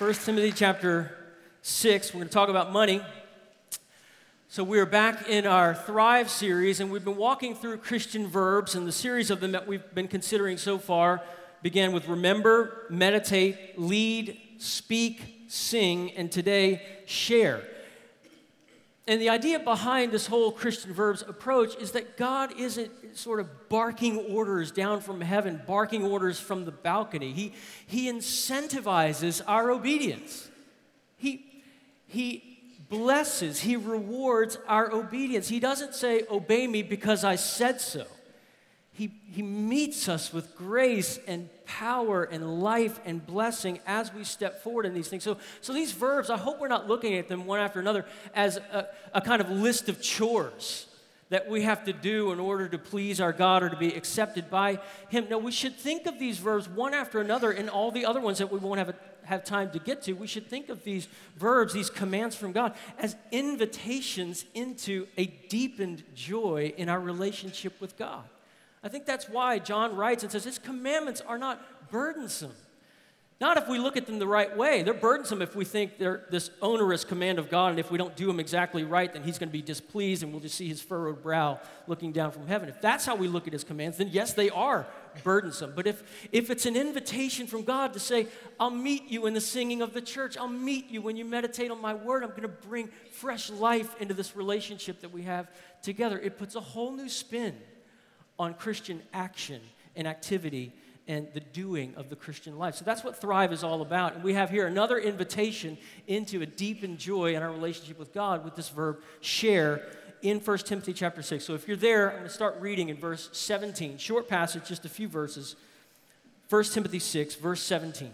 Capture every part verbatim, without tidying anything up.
First Timothy chapter six, we're going to talk about money. So we're back in our Thrive series, and we've been walking through Christian verbs, and the series of them that we've been considering so far began with remember, meditate, lead, speak, sing, and today, share. And the idea behind this whole Christian verbs approach is that God isn't sort of barking orders down from heaven, barking orders from the balcony. He, he incentivizes our obedience. He, he blesses, he rewards our obedience. He doesn't say, obey me because I said so. He, he meets us with grace and power and life and blessing as we step forward in these things. So, so these verbs, I hope we're not looking at them one after another as a, a kind of list of chores that we have to do in order to please our God or to be accepted by Him. No, we should think of these verbs one after another, and all the other ones that we won't have, a, have time to get to. We should think of these verbs, these commands from God, as invitations into a deepened joy in our relationship with God. I think that's why John writes and says his commandments are not burdensome. Not if we look at them the right way. They're burdensome if we think they're this onerous command of God, and if we don't do them exactly right, then He's going to be displeased, and we'll just see His furrowed brow looking down from heaven. If that's how we look at His commands, then yes, they are burdensome. But if, if it's an invitation from God to say, I'll meet you in the singing of the church, I'll meet you when you meditate on my word, I'm going to bring fresh life into this relationship that we have together, it puts a whole new spin on Christian action and activity and the doing of the Christian life. So that's what Thrive is all about. And we have here another invitation into a deepened joy in our relationship with God with this verb, share, in First Timothy chapter six. So if you're there, I'm going to start reading in verse seventeen. Short passage, just a few verses. First Timothy six, verse seventeen.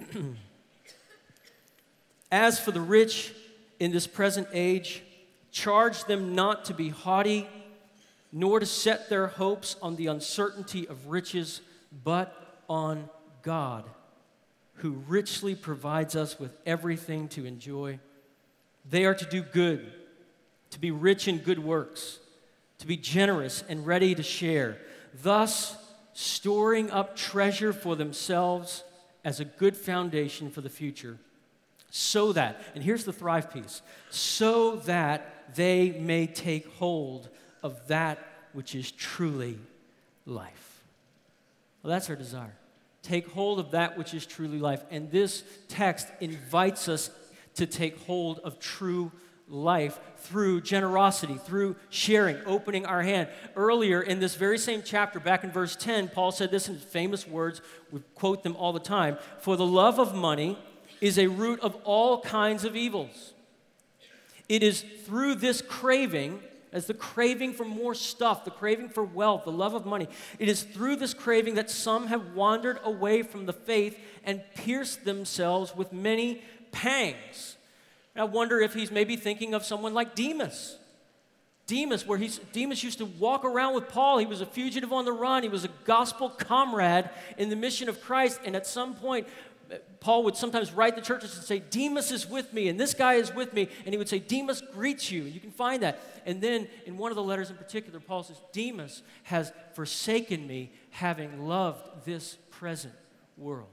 As for the rich in this present age, charge them not to be haughty, nor to set their hopes on the uncertainty of riches, but on God, who richly provides us with everything to enjoy. They are to do good, to be rich in good works, to be generous and ready to share, thus storing up treasure for themselves as a good foundation for the future, so that, and here's the Thrive piece, so that they may take hold of that which is truly life. Well, that's our desire. Take hold of that which is truly life. And this text invites us to take hold of true life through generosity, through sharing, opening our hand. Earlier in this very same chapter, back in verse ten, Paul said this in his famous words. We quote them all the time. For the love of money is a root of all kinds of evils. It is through this craving, as the craving for more stuff, the craving for wealth, the love of money, it is through this craving that some have wandered away from the faith and pierced themselves with many pangs. And I wonder if he's maybe thinking of someone like Demas. Demas, where he's, Demas used to walk around with Paul. He was a fugitive on the run. He was a gospel comrade in the mission of Christ. And at some point, Paul would sometimes write the churches and say, Demas is with me, and this guy is with me. And he would say, Demas greets you. You can find that. And then in one of the letters in particular, Paul says, Demas has forsaken me, having loved this present world.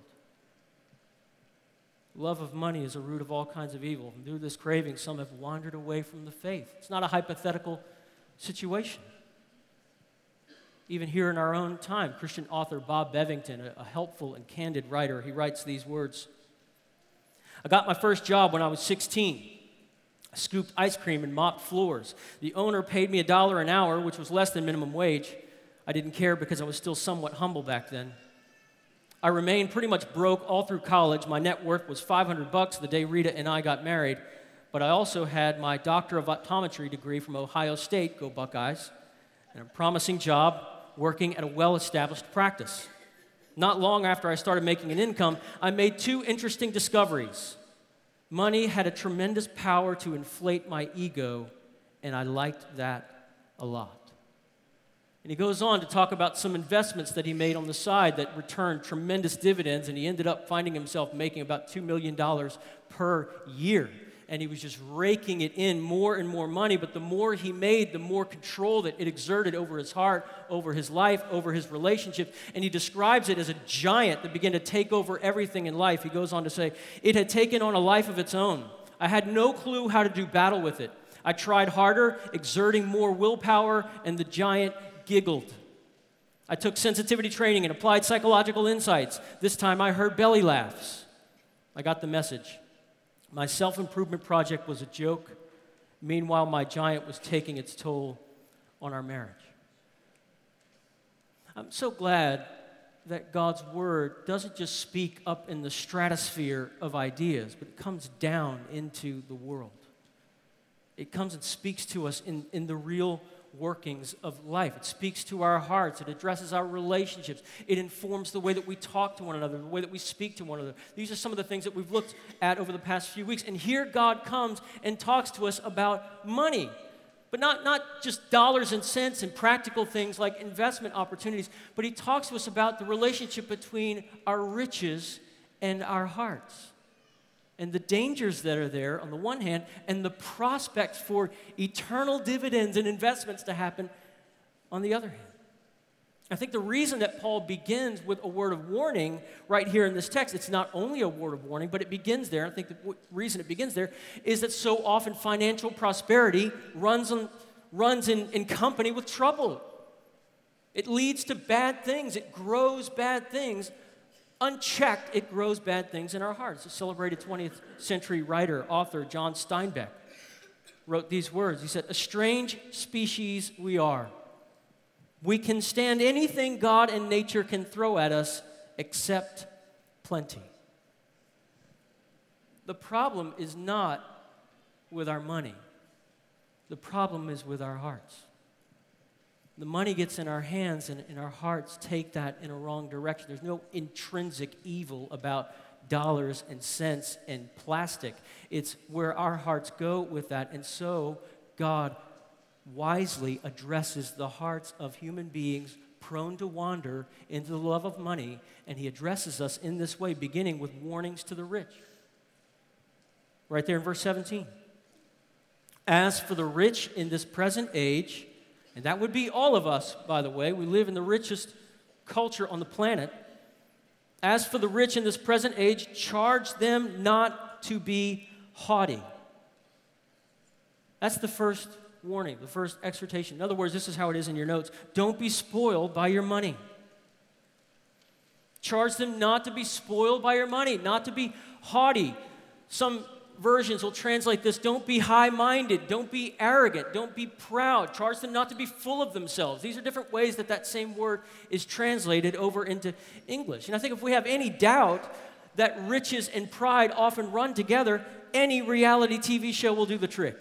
Love of money is a root of all kinds of evil. And through this craving, some have wandered away from the faith. It's not a hypothetical situation. Even here in our own time, Christian author Bob Bevington, a, a helpful and candid writer, he writes these words. I got my first job when I was sixteen. I scooped ice cream and mopped floors. The owner paid me a dollar an hour, which was less than minimum wage. I didn't care because I was still somewhat humble back then. I remained pretty much broke all through college. My net worth was five hundred bucks the day Rita and I got married, but I also had my Doctor of Optometry degree from Ohio State, go Buckeyes, and a promising job working at a well-established practice. Not long after I started making an income, I made two interesting discoveries. Money had a tremendous power to inflate my ego, and I liked that a lot. And he goes on to talk about some investments that he made on the side that returned tremendous dividends, and he ended up finding himself making about two million dollars per year. and he was just raking it in, more and more money. But the more he made, the more control that it exerted over his heart, over his life, over his relationships. And he describes it as a giant that began to take over everything in life. He goes on to say, it had taken on a life of its own. I had no clue how to do battle with it. I tried harder, exerting more willpower, and the giant giggled. I took sensitivity training and applied psychological insights. This time I heard belly laughs. I got the message. My self-improvement project was a joke. Meanwhile, my giant was taking its toll on our marriage. I'm so glad that God's word doesn't just speak up in the stratosphere of ideas, but it comes down into the world. It comes and speaks to us in, in the real workings of life. It speaks to our hearts. It addresses our relationships. It informs the way that we talk to one another, the way that we speak to one another. These are some of the things that we've looked at over the past few weeks. And here God comes and talks to us about money. But not, not just dollars and cents and practical things like investment opportunities, but he talks to us about the relationship between our riches and our hearts, and the dangers that are there on the one hand, and the prospects for eternal dividends and investments to happen on the other hand. I think the reason that Paul begins with a word of warning right here in this text, it's not only a word of warning, but it begins there. I think the w- reason it begins there is that so often financial prosperity runs, on, runs in, in company with trouble. It leads to bad things. It grows bad things. Unchecked, it grows bad things in our hearts. A celebrated twentieth century writer, author, John Steinbeck, wrote these words. He said, "A strange species we are. We can stand anything God and nature can throw at us except plenty." The problem is not with our money. The problem is with our hearts. The money gets in our hands, and, and our hearts take that in a wrong direction. There's no intrinsic evil about dollars and cents and plastic. It's where our hearts go with that. And so God wisely addresses the hearts of human beings prone to wander into the love of money, and he addresses us in this way, beginning with warnings to the rich. Right there in verse seventeen. As for the rich in this present age, and that would be all of us, by the way. We live in the richest culture on the planet. As for the rich in this present age, charge them not to be haughty. That's the first warning, the first exhortation. In other words, this is how it is in your notes. Don't be spoiled by your money. Charge them not to be spoiled by your money, not to be haughty. Some versions will translate this, don't be high-minded, don't be arrogant, don't be proud. Charge them not to be full of themselves. These are different ways that that same word is translated over into English. And I think if we have any doubt that riches and pride often run together, any reality T V show will do the trick.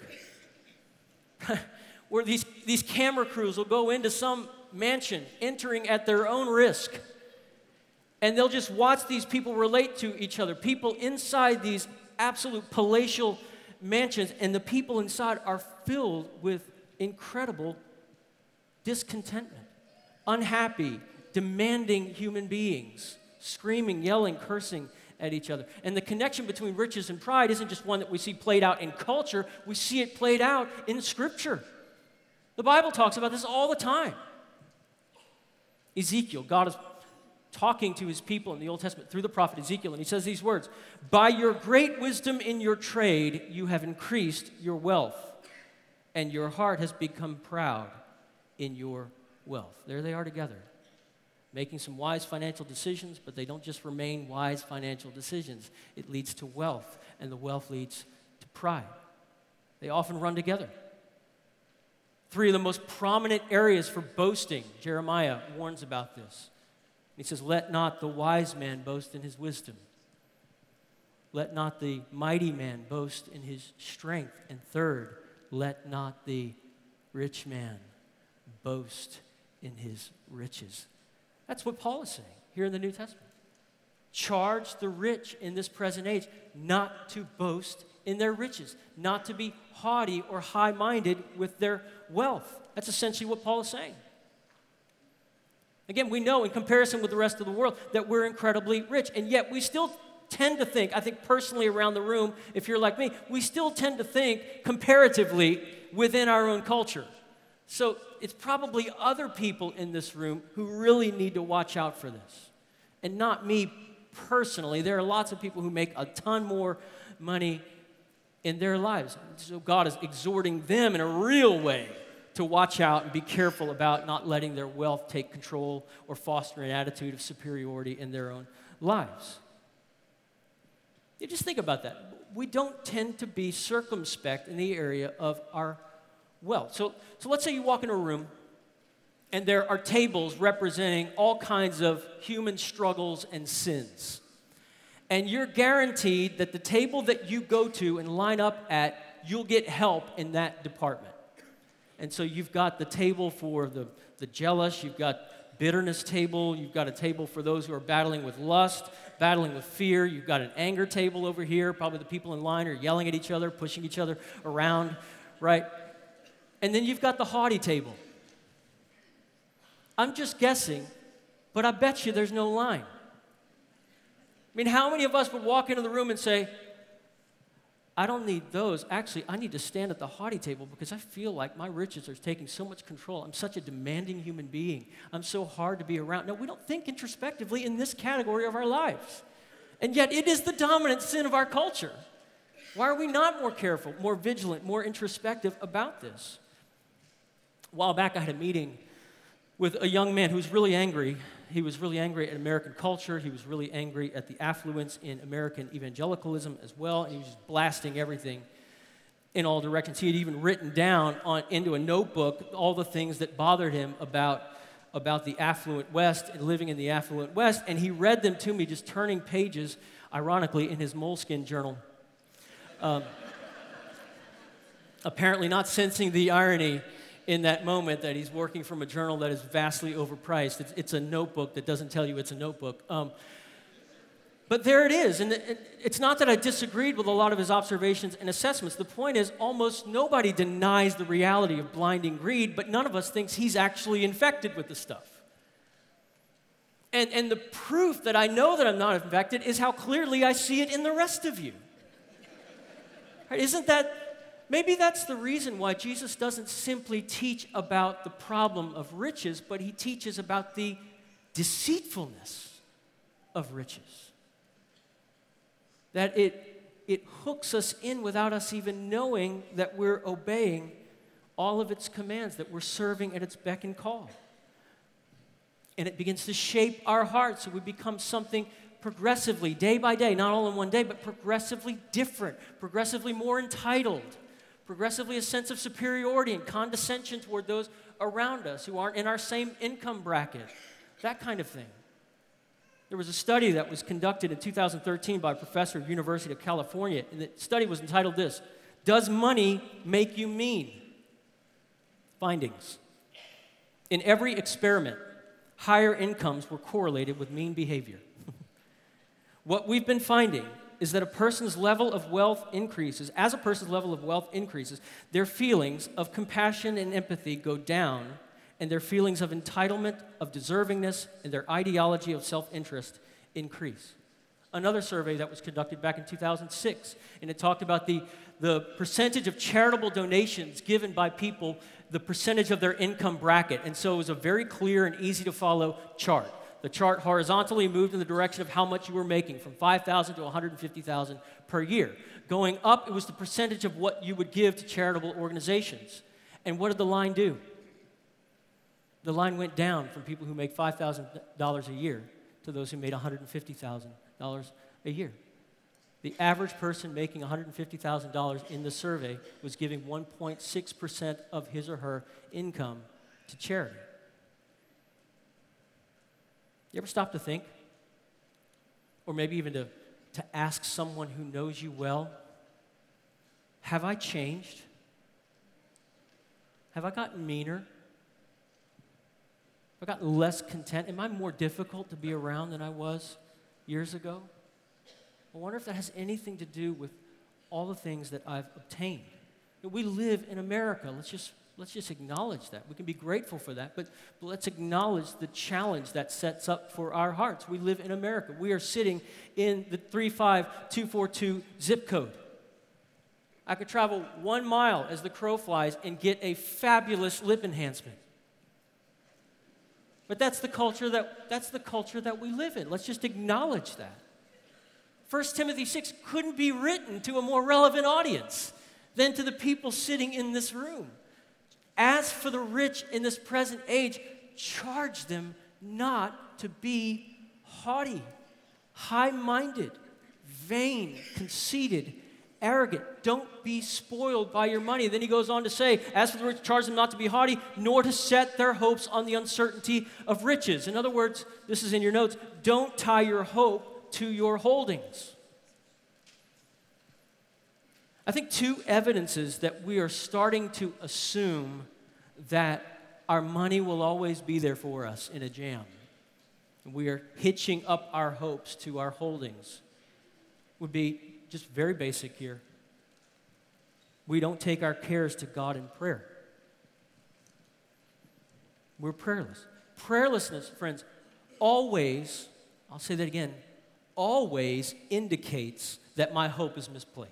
Where these, these camera crews will go into some mansion, entering at their own risk, and they'll just watch these people relate to each other, people inside these absolute palatial mansions, and the people inside are filled with incredible discontentment, unhappy, demanding human beings, screaming, yelling, cursing at each other. And the connection between riches and pride isn't just one that we see played out in culture, we see it played out in Scripture. The Bible talks about this all the time. Ezekiel, God is talking to his people in the Old Testament through the prophet Ezekiel, and he says these words, "By your great wisdom in your trade, you have increased your wealth, and your heart has become proud in your wealth." There they are together, making some wise financial decisions, but they don't just remain wise financial decisions. It leads to wealth, and the wealth leads to pride. They often run together. Three of the most prominent areas for boasting, Jeremiah warns about this. He says, "Let not the wise man boast in his wisdom. Let not the mighty man boast in his strength. And third, let not the rich man boast in his riches." That's what Paul is saying here in the New Testament. Charge the rich in this present age not to boast in their riches, not to be haughty or high-minded with their wealth. That's essentially what Paul is saying. Again, we know in comparison with the rest of the world that we're incredibly rich, and yet we still tend to think, I think personally around the room, if you're like me, we still tend to think comparatively within our own culture. So it's probably other people in this room who really need to watch out for this, and not me personally. There are lots of people who make a ton more money in their lives. So God is exhorting them in a real way to watch out and be careful about not letting their wealth take control or foster an attitude of superiority in their own lives. You just think about that. We don't tend to be circumspect in the area of our wealth. So, so let's say you walk into a room and there are tables representing all kinds of human struggles and sins. And you're guaranteed that the table that you go to and line up at, you'll get help in that department. And so you've got the table for the, the jealous, you've got bitterness table, you've got a table for those who are battling with lust, battling with fear, you've got an anger table over here, probably the people in line are yelling at each other, pushing each other around, right? And then you've got the haughty table. I'm just guessing, but I bet you there's no line. I mean, how many of us would walk into the room and say, I don't need those. Actually, I need to stand at the haughty table because I feel like my riches are taking so much control. I'm such a demanding human being. I'm so hard to be around. No, we don't think introspectively in this category of our lives. And yet it is the dominant sin of our culture. Why are we not more careful, more vigilant, more introspective about this? A while back, I had a meeting with a young man who was really angry. He was really angry at American culture. He was really angry at the affluence in American evangelicalism as well. And he was just blasting everything in all directions. He had even written down on, into a notebook all the things that bothered him about, about the affluent West and living in the affluent West. And he read them to me, just turning pages, ironically, in his Moleskine journal. Um, apparently not sensing the irony in that moment that he's working from a journal that is vastly overpriced. It's, it's a notebook that doesn't tell you it's a notebook. Um, but there it is. And it, it's not that I disagreed with a lot of his observations and assessments. The point is, almost nobody denies the reality of blinding greed, but none of us thinks he's actually infected with the stuff. And, and the proof that I know that I'm not infected is how clearly I see it in the rest of you. Right? Isn't that... Maybe that's the reason why Jesus doesn't simply teach about the problem of riches, but he teaches about the deceitfulness of riches. That it, it hooks us in without us even knowing that we're obeying all of its commands, that we're serving at its beck and call. And it begins to shape our hearts so we become something progressively, day by day, not all in one day, but progressively different, progressively more entitled, progressively a sense of superiority and condescension toward those around us who aren't in our same income bracket, that kind of thing. There was a study that was conducted in two thousand thirteen by a professor at the University of California, and the study was entitled this, Does Money Make You Mean? Findings. In every experiment, higher incomes were correlated with mean behavior. What we've been finding is that a person's level of wealth increases, as a person's level of wealth increases, their feelings of compassion and empathy go down, and their feelings of entitlement, of deservingness, and their ideology of self-interest increase. Another survey that was conducted back in two thousand six, and it talked about the, the percentage of charitable donations given by people, the percentage of their income bracket, and so it was a very clear and easy-to-follow chart. The chart horizontally moved in the direction of how much you were making, from five thousand dollars to one hundred fifty thousand dollars per year. Going up, it was the percentage of what you would give to charitable organizations. And what did the line do? The line went down from people who make five thousand dollars a year to those who made one hundred fifty thousand dollars a year. The average person making one hundred fifty thousand dollars in the survey was giving one point six percent of his or her income to charity. You ever stop to think? Or maybe even to, to ask someone who knows you well, have I changed? Have I gotten meaner? Have I gotten less content? Am I more difficult to be around than I was years ago? I wonder if that has anything to do with all the things that I've obtained. We live in America. Let's just let's just acknowledge that. We can be grateful for that, but, but let's acknowledge the challenge that sets up for our hearts. We live in America. We are sitting in the three five two four two zip code. I could travel one mile as the crow flies and get a fabulous lip enhancement. But that's the culture that that's the culture that we live in. Let's just acknowledge that. First Timothy six couldn't be written to a more relevant audience than to the people sitting in this room. As for the rich in this present age, charge them not to be haughty, high-minded, vain, conceited, arrogant. Don't be spoiled by your money. Then he goes on to say, as for the rich, charge them not to be haughty, nor to set their hopes on the uncertainty of riches. In other words, this is in your notes, don't tie your hope to your holdings. I think two evidences that we are starting to assume that our money will always be there for us in a jam. We are hitching up our hopes to our holdings. Would be just very basic here. We don't take our cares to God in prayer. We're prayerless. Prayerlessness, friends, always, I'll say that again, always indicates that my hope is misplaced.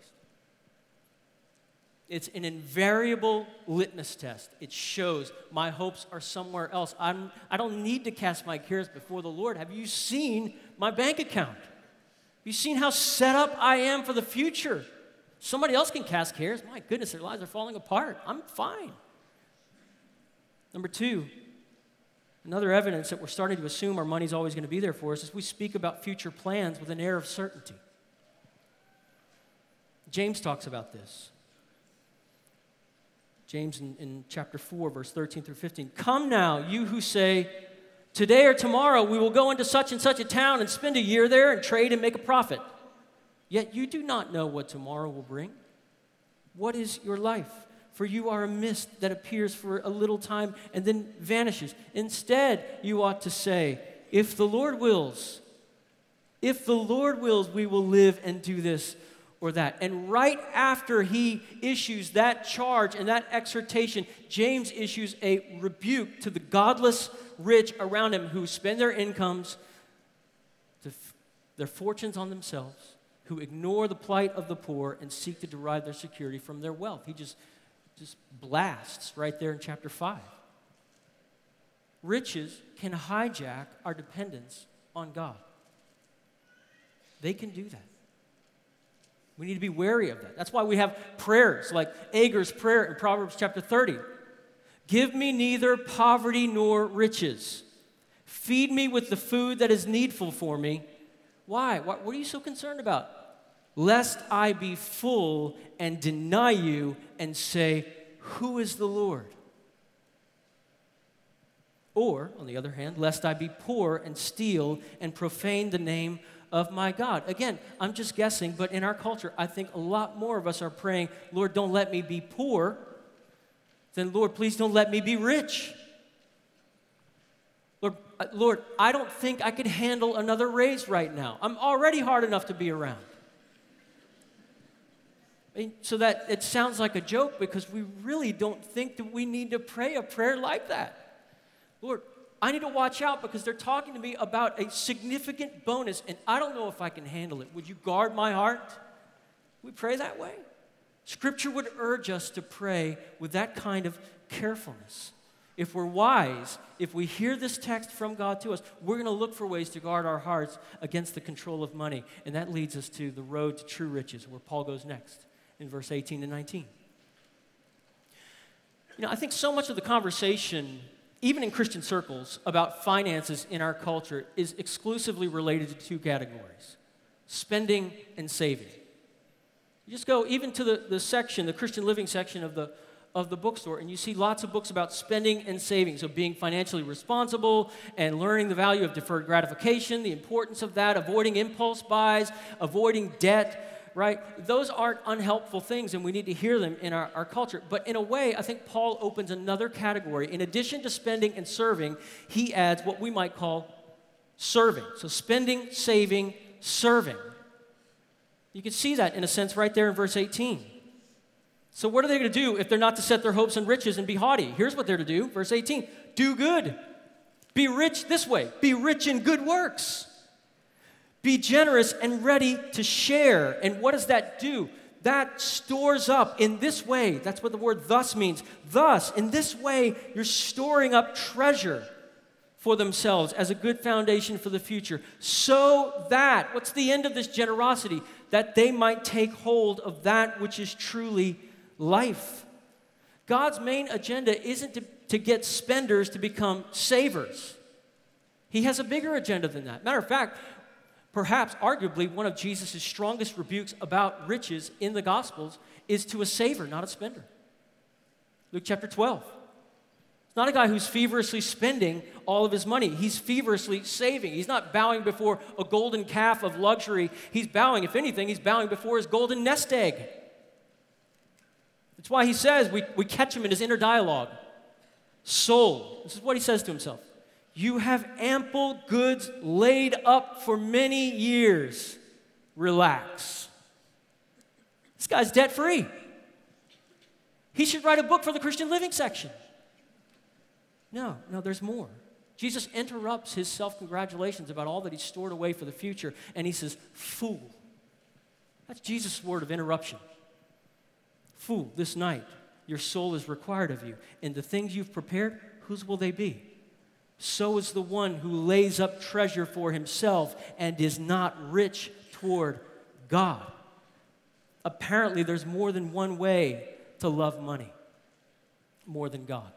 It's an invariable litmus test. It shows my hopes are somewhere else. I'm, I don't need to cast my cares before the Lord. Have you seen my bank account? Have you seen how set up I am for the future? Somebody else can cast cares. My goodness, their lives are falling apart. I'm fine. Number two, another evidence that we're starting to assume our money's always going to be there for us is we speak about future plans with an air of certainty. James talks about this. James in, in chapter four, verse thirteen through fifteen. Come now, you who say, today or tomorrow we will go into such and such a town and spend a year there and trade and make a profit. Yet you do not know what tomorrow will bring. What is your life? For you are a mist that appears for a little time and then vanishes. Instead, you ought to say, if the Lord wills, if the Lord wills, we will live and do this or that. And right after he issues that charge and that exhortation, James issues a rebuke to the godless rich around him who spend their incomes, their fortunes on themselves, who ignore the plight of the poor and seek to derive their security from their wealth. He just, just blasts right there in chapter five. Riches can hijack our dependence on God. They can do that. We need to be wary of that. That's why we have prayers like Agar's prayer in Proverbs chapter thirty. Give me neither poverty nor riches. Feed me with the food that is needful for me. Why? What, what are you so concerned about? Lest I be full and deny you and say, who is the Lord? Or, on the other hand, lest I be poor and steal and profane the name of my God. Again, I'm just guessing, but in our culture, I think a lot more of us are praying, Lord, don't let me be poor, than Lord, please don't let me be rich. Lord, Lord, I don't think I could handle another raise right now. I'm already hard enough to be around. I mean, so that it sounds like a joke because we really don't think that we need to pray a prayer like that. Lord, I need to watch out because they're talking to me about a significant bonus, and I don't know if I can handle it. Would you guard my heart? We pray that way. Scripture would urge us to pray with that kind of carefulness. If we're wise, if we hear this text from God to us, we're going to look for ways to guard our hearts against the control of money. And that leads us to the road to true riches, where Paul goes next in verse eighteen to nineteen. You know, I think so much of the conversation, even in Christian circles, about finances in our culture is exclusively related to two categories: spending and saving. You just go even to the, the section, the Christian living section of the, of the bookstore, and you see lots of books about spending and saving, so being financially responsible and learning the value of deferred gratification, the importance of that, avoiding impulse buys, avoiding debt, right? Those aren't unhelpful things, and we need to hear them in our, our culture. But in a way, I think Paul opens another category. In addition to spending and serving, he adds what we might call serving. So spending, saving, serving. You can see that in a sense right there in verse eighteen. So what are they going to do if they're not to set their hopes in riches and be haughty? Here's what they're to do, verse eighteen. Do good. Be rich this way. Be rich in good works. Be generous and ready to share. And what does that do? That stores up in this way. That's what the word thus means. Thus, in this way, you're storing up treasure for themselves as a good foundation for the future, so that, what's the end of this generosity? That they might take hold of that which is truly life. God's main agenda isn't to, to get spenders to become savers. He has a bigger agenda than that. Matter of fact, perhaps arguably one of Jesus' strongest rebukes about riches in the Gospels is to a saver, not a spender. Luke chapter twelve. It's not a guy who's feverishly spending all of his money. He's feverishly saving. He's not bowing before a golden calf of luxury. He's bowing, if anything, he's bowing before his golden nest egg. That's why he says, we, we catch him in his inner dialogue. Soul, this is what he says to himself. You have ample goods laid up for many years. Relax. This guy's debt-free. He should write a book for the Christian Living section. No, no, there's more. Jesus interrupts his self-congratulations about all that he's stored away for the future, and he says, fool. That's Jesus' word of interruption. Fool, this night your soul is required of you, and the things you've prepared, whose will they be? So is the one who lays up treasure for himself and is not rich toward God. Apparently, there's more than one way to love money, more than God.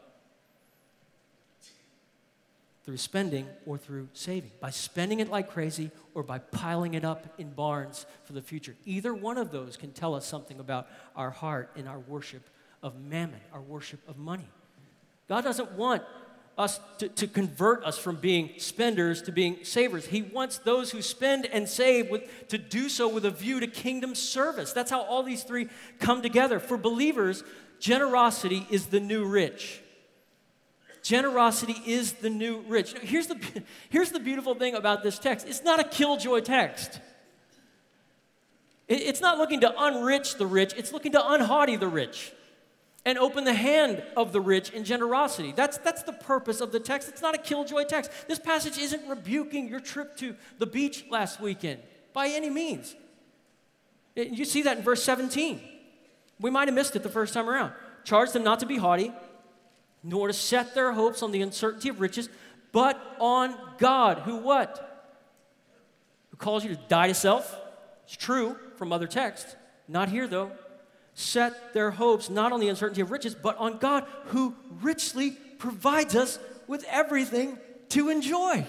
Through spending or through saving. By spending it like crazy or by piling it up in barns for the future. Either one of those can tell us something about our heart in our worship of mammon, our worship of money. God doesn't want us to, to convert us from being spenders to being savers. He wants those who spend and save with, to do so with a view to kingdom service. That's how all these three come together. For believers, generosity is the new rich. Generosity is the new rich. Here's the, here's the beautiful thing about this text. It's not a killjoy text. It, it's not looking to unrich the rich. It's looking to unhaughty the rich and open the hand of the rich in generosity. That's, that's the purpose of the text. It's not a killjoy text. This passage isn't rebuking your trip to the beach last weekend by any means. It, you see that in verse seventeen. We might have missed it the first time around. Charge them not to be haughty, nor to set their hopes on the uncertainty of riches, but on God, who what? Who calls you to die to self? It's true from other texts. Not here, though. Set their hopes not on the uncertainty of riches, but on God, who richly provides us with everything to enjoy.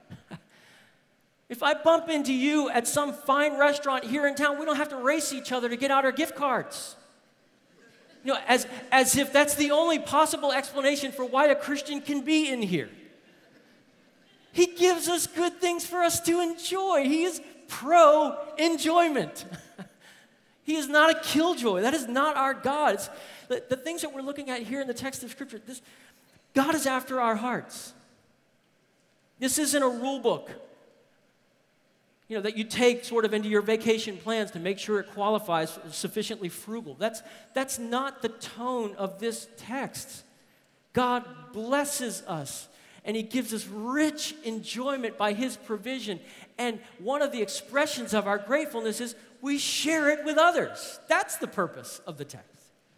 If I bump into you at some fine restaurant here in town, we don't have to race each other to get out our gift cards. You know, as, as if that's the only possible explanation for why a Christian can be in here. He gives us good things for us to enjoy. He is pro-enjoyment. He is not a killjoy. That is not our God. It's the, the things that we're looking at here in the text of Scripture, this, God is after our hearts. This isn't a rule book, you know, that you take sort of into your vacation plans to make sure it qualifies as sufficiently frugal. That's, that's not the tone of this text. God blesses us, and he gives us rich enjoyment by his provision. And one of the expressions of our gratefulness is we share it with others. That's the purpose of the text.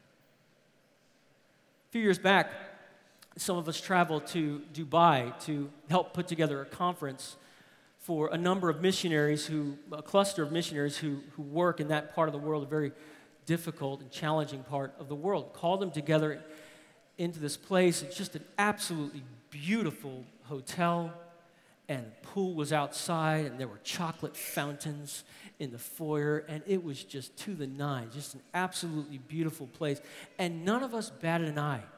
A few years back, some of us traveled to Dubai to help put together a conference for a number of missionaries who, a cluster of missionaries who, who work in that part of the world, a very difficult and challenging part of the world. Called them together into this place. It's just an absolutely beautiful hotel, and the pool was outside, and there were chocolate fountains in the foyer, and it was just to the nines, just an absolutely beautiful place. And none of us batted an eye,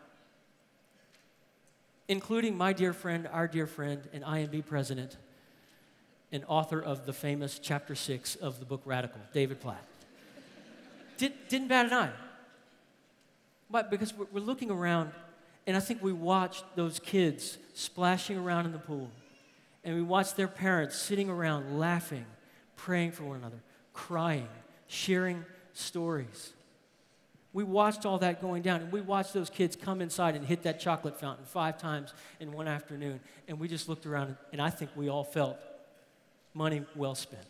including my dear friend, our dear friend, and I M B president, and author of the famous chapter six of the book Radical, David Platt. Did, didn't bat an eye. But because we're, we're looking around, and I think we watched those kids splashing around in the pool, and we watched their parents sitting around laughing, praying for one another, crying, sharing stories. We watched all that going down, and we watched those kids come inside and hit that chocolate fountain five times in one afternoon, and we just looked around, and I think we all felt money well spent.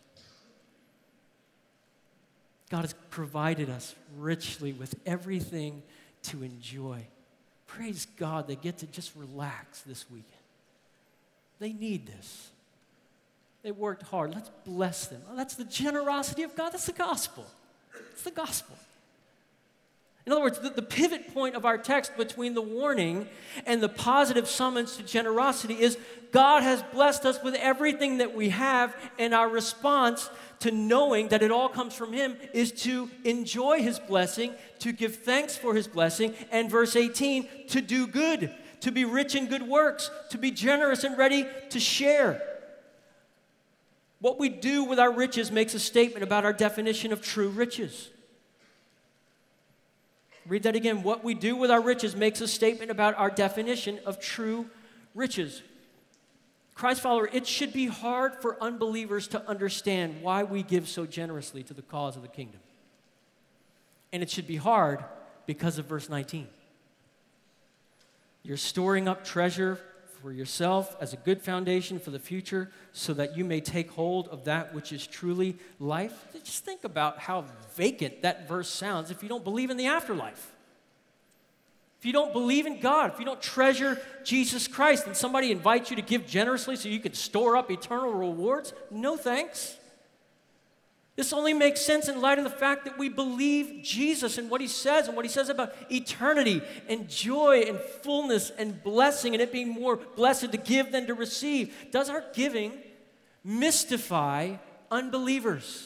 God has provided us richly with everything to enjoy. Praise God, they get to just relax this weekend. They need this. They worked hard. Let's bless them. Oh, that's the generosity of God. That's the gospel. It's the gospel. In other words, the, the pivot point of our text between the warning and the positive summons to generosity is God has blessed us with everything that we have, and our response to knowing that it all comes from Him is to enjoy His blessing, to give thanks for His blessing, and verse eighteen, to do good, to be rich in good works, to be generous and ready to share. What we do with our riches makes a statement about our definition of true riches. Read that again. What we do with our riches makes a statement about our definition of true riches. Christ follower, it should be hard for unbelievers to understand why we give so generously to the cause of the kingdom. And it should be hard because of verse nineteen. You're storing up treasure for yourself as a good foundation for the future so that you may take hold of that which is truly life. Just think about how vacant that verse sounds if you don't believe in the afterlife. If you don't believe in God, if you don't treasure Jesus Christ, and somebody invites you to give generously so you can store up eternal rewards, no thanks. This only makes sense in light of the fact that we believe Jesus and what He says and what He says about eternity and joy and fullness and blessing and it being more blessed to give than to receive. Does our giving mystify unbelievers?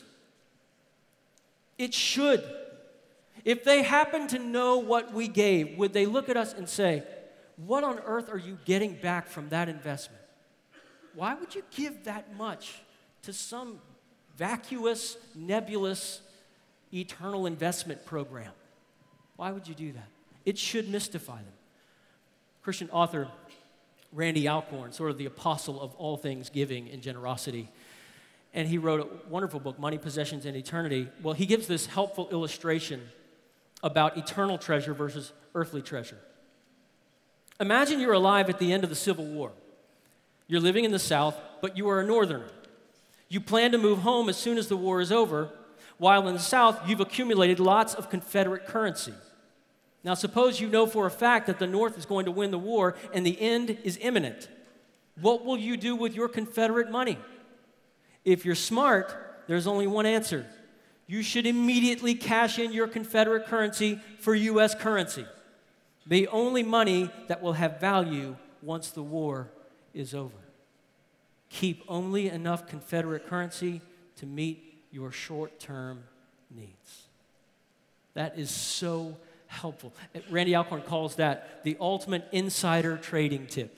It should. If they happen to know what we gave, would they look at us and say, what on earth are you getting back from that investment? Why would you give that much to some vacuous, nebulous, eternal investment program? Why would you do that? It should mystify them. Christian author Randy Alcorn, sort of the apostle of all things giving and generosity, and he wrote a wonderful book, Money, Possessions, and Eternity. Well, he gives this helpful illustration about eternal treasure versus earthly treasure. Imagine you're alive at the end of the Civil War. You're living in the South, but you are a Northerner. You plan to move home as soon as the war is over, while in the South, you've accumulated lots of Confederate currency. Now, suppose you know for a fact that the North is going to win the war and the end is imminent. What will you do with your Confederate money? If you're smart, there's only one answer. You should immediately cash in your Confederate currency for U S currency, the only money that will have value once the war is over. Keep only enough Confederate currency to meet your short-term needs. That is so helpful. Randy Alcorn calls that the ultimate insider trading tip.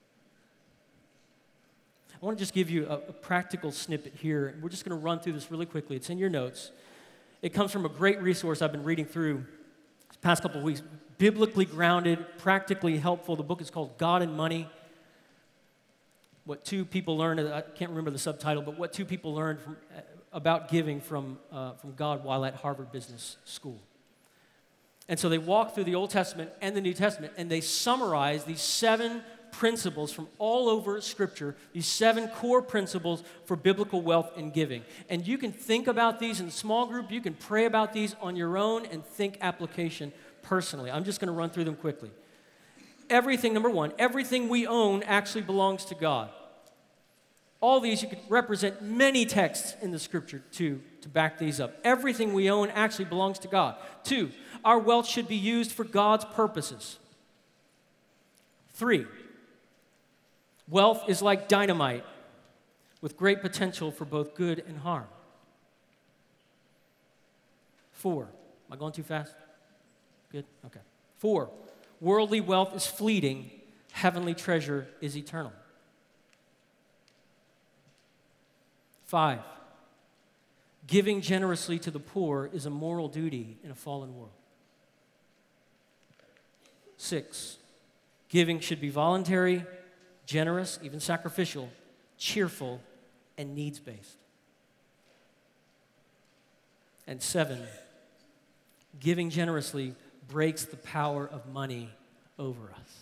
I want to just give you a, a practical snippet here. We're just going to run through this really quickly. It's in your notes. It comes from a great resource I've been reading through this past couple of weeks. Biblically grounded, practically helpful. The book is called God and Money. What two people learned, I can't remember the subtitle, but what two people learned from, about giving from, uh, from God while at Harvard Business School. And so they walk through the Old Testament and the New Testament, and they summarize these seven principles from all over Scripture, these seven core principles for biblical wealth and giving. And you can think about these in a small group, you can pray about these on your own and think application personally. I'm just going to run through them quickly. Everything, number one, everything we own actually belongs to God. All these, you could represent many texts in the Scripture to, to back these up. Everything we own actually belongs to God. Two, our wealth should be used for God's purposes. Three, wealth is like dynamite with great potential for both good and harm. Four, am I going too fast? Good? Okay. Four, worldly wealth is fleeting, heavenly treasure is eternal. Five, giving generously to the poor is a moral duty in a fallen world. Six, giving should be voluntary, generous, even sacrificial, cheerful, and needs-based. And seven, giving generously breaks the power of money over us.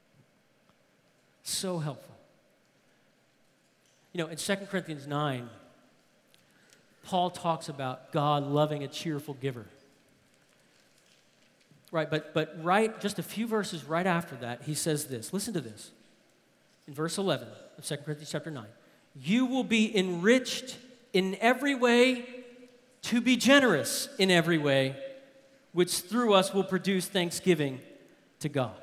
So helpful. You know, in Second Corinthians nine, Paul talks about God loving a cheerful giver. Right, but, but right, just a few verses right after that, he says this. Listen to this. In verse eleven of Second Corinthians chapter nine. You will be enriched in every way to be generous in every way, which through us will produce thanksgiving to God.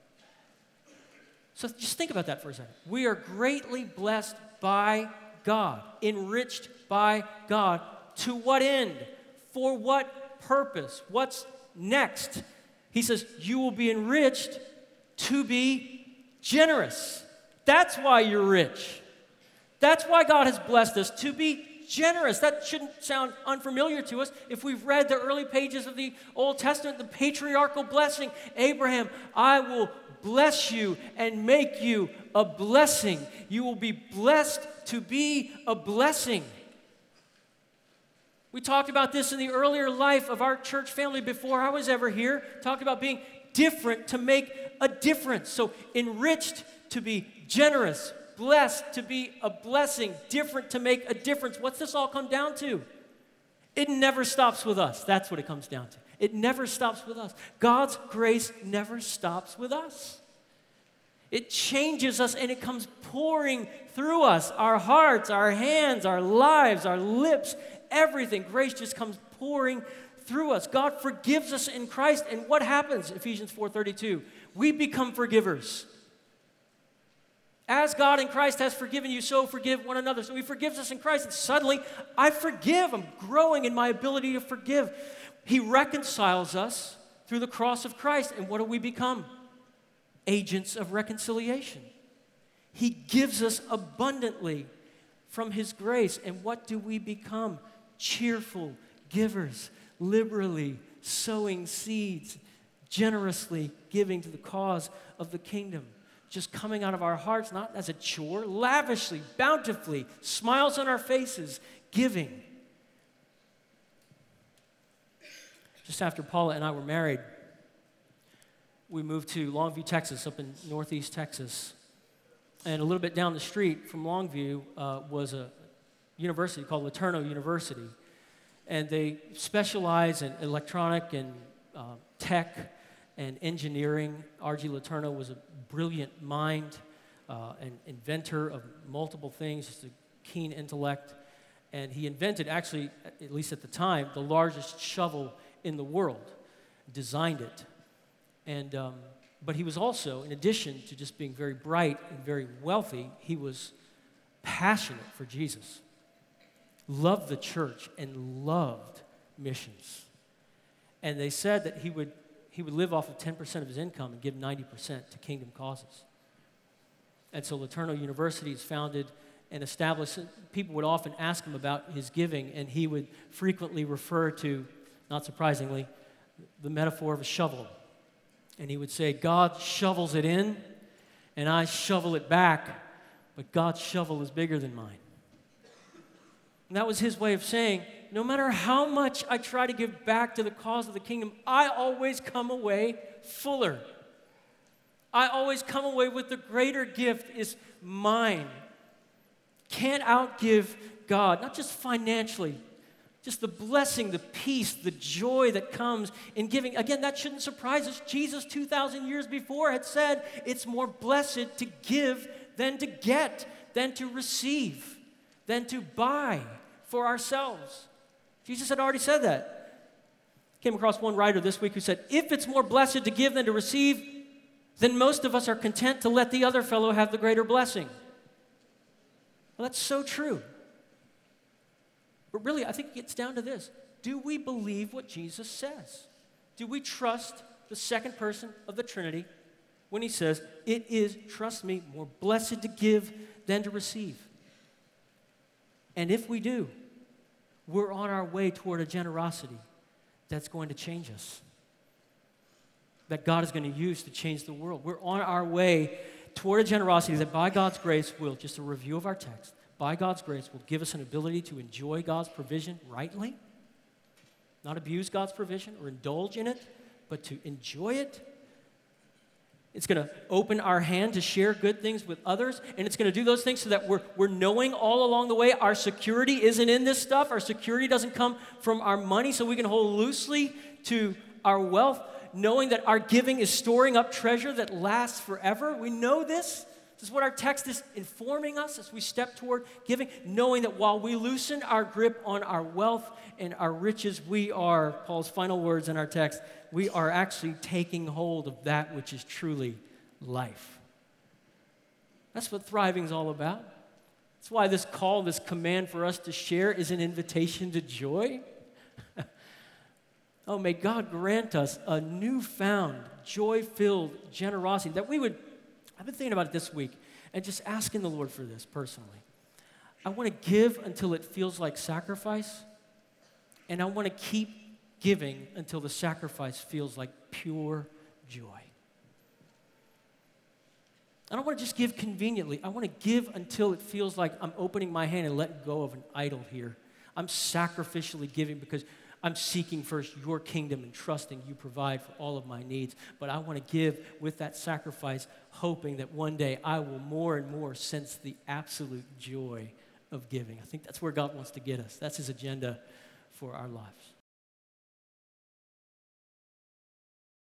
So just think about that for a second. We are greatly blessed by God, enriched by God. To what end? For what purpose? What's next? He says, you will be enriched to be generous. That's why you're rich. That's why God has blessed us, to be generous. That shouldn't sound unfamiliar to us. If we've read the early pages of the Old Testament, the patriarchal blessing, Abraham, I will bless you and make you a blessing. You will be blessed to be a blessing. We talked about this in the earlier life of our church family before I was ever here. Talked about being different to make a difference. So enriched to be generous, blessed to be a blessing, different to make a difference. What's this all come down to? It never stops with us. That's what it comes down to. It never stops with us. God's grace never stops with us. It changes us and it comes pouring through us, our hearts, our hands, our lives, our lips, everything. Grace just comes pouring through us. God forgives us in Christ, and what happens? Ephesians four thirty-two. We become forgivers. As God in Christ has forgiven you, so forgive one another. So he forgives us in Christ, and suddenly I forgive. I'm growing in my ability to forgive. He reconciles us through the cross of Christ, and what do we become? Agents of reconciliation. He gives us abundantly from his grace, and what do we become? Cheerful givers, liberally sowing seeds, generously giving to the cause of the kingdom. Just coming out of our hearts, not as a chore, lavishly, bountifully, smiles on our faces, giving. Just after Paula and I were married, we moved to Longview, Texas, up in northeast Texas. And a little bit down the street from Longview uh, was a university called LeTourneau University. And they specialize in electronic and uh, tech and engineering. R G LeTourneau was a brilliant mind, uh, an inventor of multiple things, just a keen intellect. And he invented, actually, at least at the time, the largest shovel in the world, designed it. And, um, but he was also, in addition to just being very bright and very wealthy, he was passionate for Jesus, loved the church, and loved missions. And they said that he would he would live off of ten percent of his income and give ninety percent to kingdom causes. And so LeTourneau University is founded and established. People would often ask him about his giving, and he would frequently refer to, not surprisingly, the metaphor of a shovel. And he would say, God shovels it in, and I shovel it back, but God's shovel is bigger than mine. And that was his way of saying, no matter how much I try to give back to the cause of the kingdom, I always come away fuller. I always come away with the greater gift is mine. Can't outgive God, not just financially, just the blessing, the peace, the joy that comes in giving. Again, that shouldn't surprise us. Jesus, two thousand years before, had said it's more blessed to give than to get, than to receive, than to buy for ourselves. Jesus had already said that. Came across one writer this week who said, if it's more blessed to give than to receive, then most of us are content to let the other fellow have the greater blessing. Well, that's so true. But really, I think it gets down to this. Do we believe what Jesus says? Do we trust the second person of the Trinity when he says, it is, trust me, more blessed to give than to receive? And if we do, we're on our way toward a generosity that's going to change us, that God is going to use to change the world. We're on our way toward a generosity that by God's grace will, just a review of our text, by God's grace will give us an ability to enjoy God's provision rightly, not abuse God's provision or indulge in it, but to enjoy it. It's going to open our hand to share good things with others, and it's going to do those things so that we're, we're knowing all along the way our security isn't in this stuff. Our security doesn't come from our money, so we can hold loosely to our wealth, knowing that our giving is storing up treasure that lasts forever. We know this. This is what our text is informing us as we step toward giving, knowing that while we loosen our grip on our wealth and our riches, we are, Paul's final words in our text, we are actually taking hold of that which is truly life. That's what thriving is all about. That's why this call, this command for us to share is an invitation to joy. Oh, may God grant us a newfound, joy-filled generosity that we would, I've been thinking about it this week and just asking the Lord for this personally. I want to give until it feels like sacrifice, and I want to keep giving until the sacrifice feels like pure joy. I don't want to just give conveniently. I want to give until it feels like I'm opening my hand and letting go of an idol here. I'm sacrificially giving because I'm seeking first your kingdom and trusting you provide for all of my needs. But I want to give with that sacrifice, hoping that one day I will more and more sense the absolute joy of giving. I think that's where God wants to get us. That's his agenda for our lives.